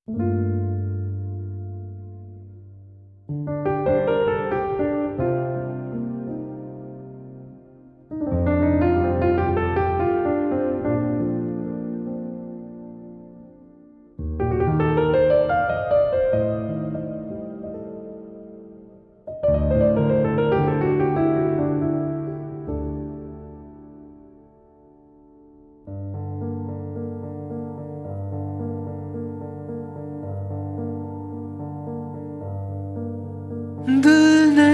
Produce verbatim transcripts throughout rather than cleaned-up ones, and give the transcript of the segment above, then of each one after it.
दिल ने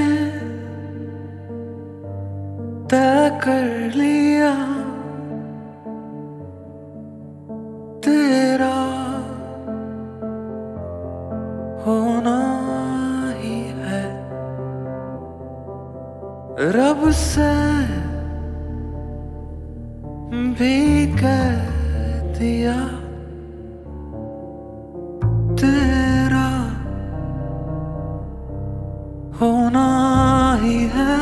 तय कर लिया तेरा होना ही है। रब से भी कह दिया तेरा होना ही है।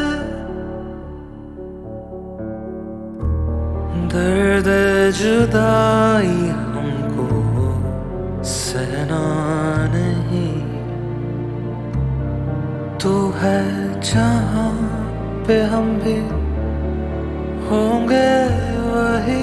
दर्द जुदाई हमको सहना नहीं, तू है जहाँ पे हम भी होंगे वही।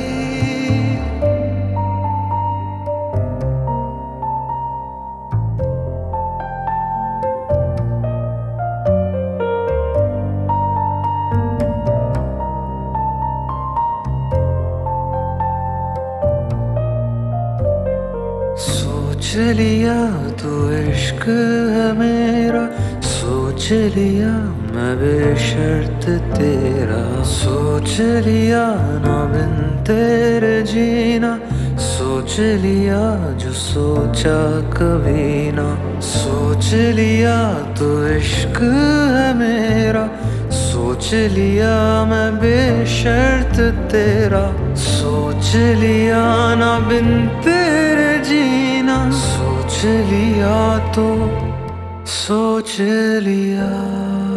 सोच लिया तू इश्क है मेरा, सोच लिया मैं बेशर्त तेरा। सोच लिया ना बिन तेरे जीना, सोच लिया जो सोचा कभी ना। सोच लिया तू इश्क है मेरा, सोच लिया मैं बेशर्त तेरा। सोच लिया ना बिन तेरे जीना, सोच लिया तो सोच लिया।